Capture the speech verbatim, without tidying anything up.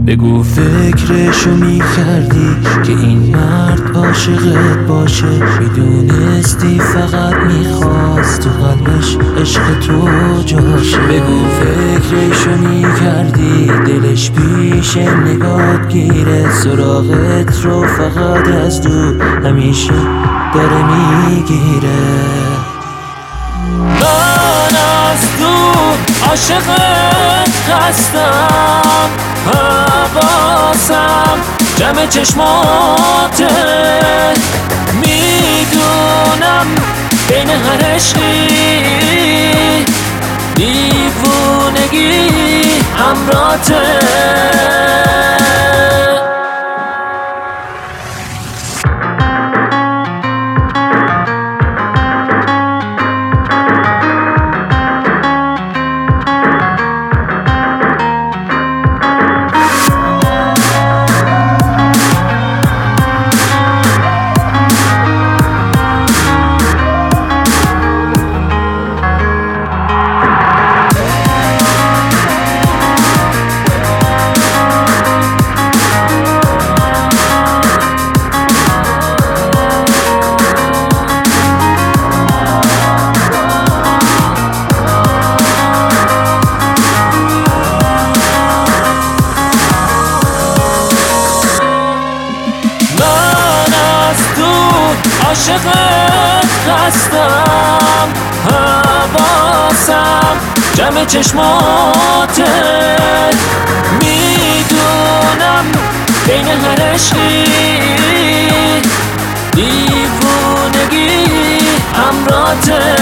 بگو فکرشو میکردی که این مرد عاشقت باشه، میدونستی فقط میخواست تو قلبش عشق تو جاشه. بگو فکرشو میکردی دلش پیش نگات گیره، سراغت رو فقط از دور همیشه داره میگیره. من از دور عاشقت هستم، حواسم جمع چشماته، میدونم بین هر عشقی دیوونگی همراته. عاشقت هستم، حواسم جمع چشماته، میدونم بین هر عشقی دیوونگی همراته.